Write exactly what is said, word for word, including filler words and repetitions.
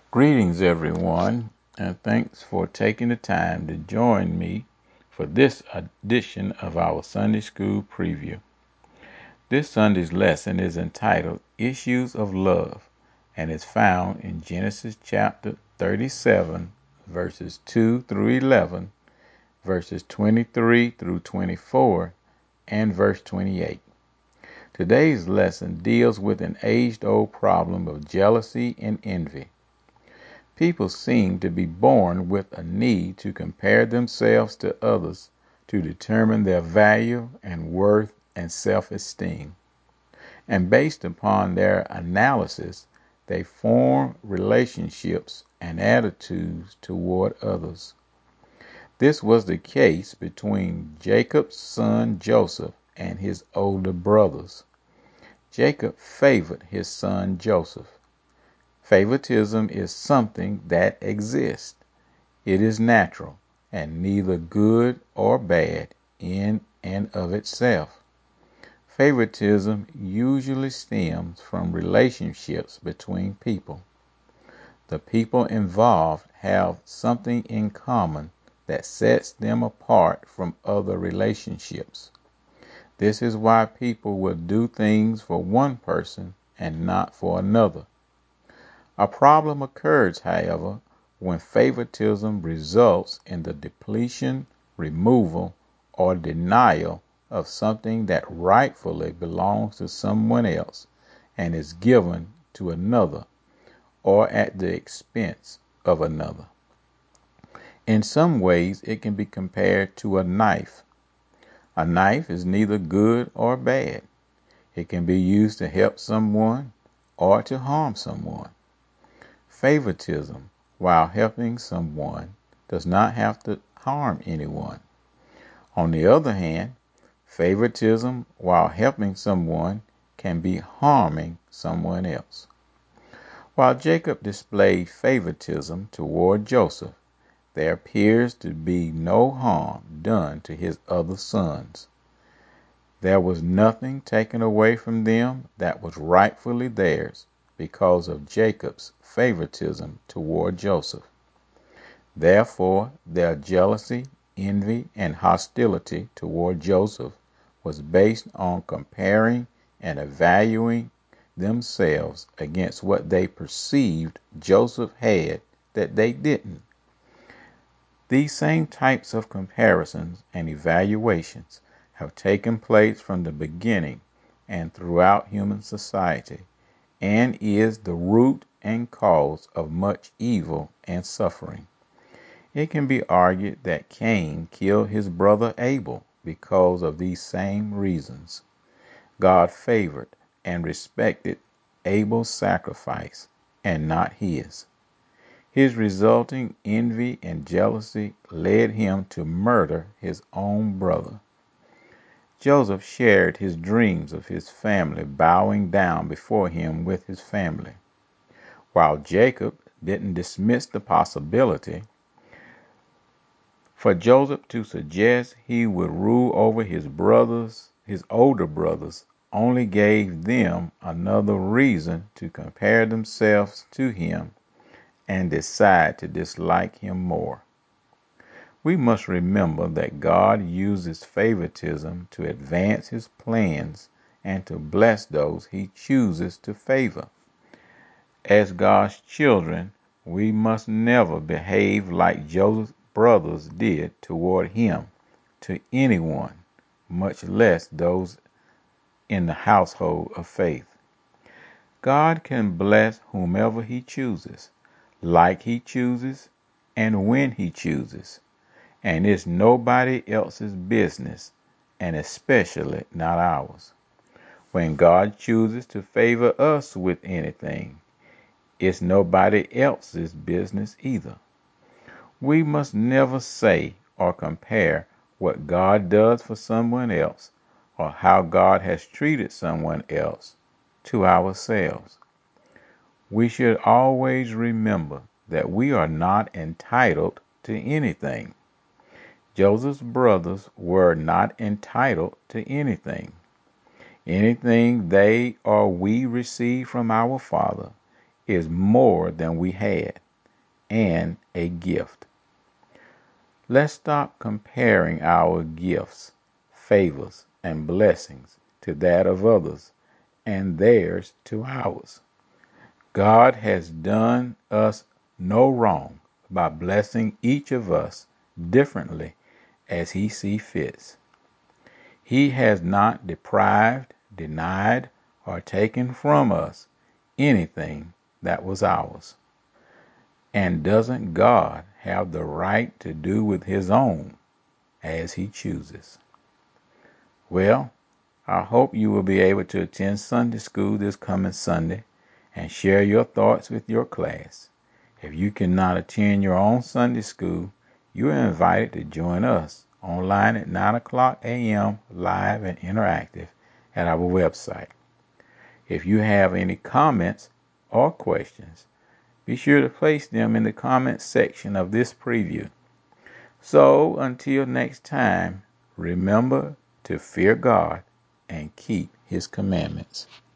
Greetings, everyone, and thanks for taking the time to join me for this edition of our Sunday School Preview. This Sunday's lesson is entitled Issues of Love and is found in Genesis chapter thirty-seven, verses two through eleven, verses twenty-three through twenty-four, and verse twenty-eight. Today's lesson deals with an age-old problem of jealousy and envy. People seem to be born with a need to compare themselves to others to determine their value and worth and self-esteem. And based upon their analysis, they form relationships and attitudes toward others. This was the case between Jacob's son Joseph and his older brothers. Jacob favored his son Joseph. Favoritism is something that exists. It is natural and neither good or bad in and of itself. Favoritism usually stems from relationships between people. The people involved have something in common that sets them apart from other relationships. This is why people will do things for one person and not for another. A problem occurs, however, when favoritism results in the depletion, removal, or denial of something that rightfully belongs to someone else and is given to another, or at the expense of another. In some ways, it can be compared to a knife. A knife is neither good or bad. It can be used to help someone or to harm someone. Favoritism, while helping someone, does not have to harm anyone. On the other hand, favoritism, while helping someone, can be harming someone else. While Jacob displayed favoritism toward Joseph, there appears to be no harm done to his other sons. There was nothing taken away from them that was rightfully theirs because of Jacob's favoritism toward Joseph. Therefore, their jealousy, envy, and hostility toward Joseph was based on comparing and evaluating themselves against what they perceived Joseph had that they didn't. These same types of comparisons and evaluations have taken place from the beginning and throughout human society, and is the root and cause of much evil and suffering. It can be argued that Cain killed his brother Abel because of these same reasons. God favored and respected Abel's sacrifice and not his. His resulting envy and jealousy led him to murder his own brother. Joseph shared his dreams of his family bowing down before him with his family. While Jacob didn't dismiss the possibility, for Joseph to suggest he would rule over his brothers, his older brothers, only gave them another reason to compare themselves to him and decide to dislike him more. We must remember that God uses favoritism to advance his plans and to bless those he chooses to favor. As God's children, we must never behave like Joseph's brothers did toward him, to anyone, much less those in the household of faith. God can bless whomever he chooses, like he chooses, and when he chooses. And it's nobody else's business, and especially not ours. When God chooses to favor us with anything, it's nobody else's business either. We must never say or compare what God does for someone else or how God has treated someone else to ourselves. We should always remember that we are not entitled to anything. Joseph's brothers were not entitled to anything. Anything they or we receive from our Father is more than we had and a gift. Let's stop comparing our gifts, favors, and blessings to that of others and theirs to ours. God has done us no wrong by blessing each of us differently as He sees fit. He has not deprived, denied, or taken from us anything that was ours. And doesn't God have the right to do with His own as He chooses? Well, I hope you will be able to attend Sunday school this coming Sunday and share your thoughts with your class. If you cannot attend your own Sunday school, you are invited to join us online at nine o'clock a.m. live and interactive at our website. If you have any comments or questions, be sure to place them in the comments section of this preview. So until next time, remember to fear God and keep His commandments.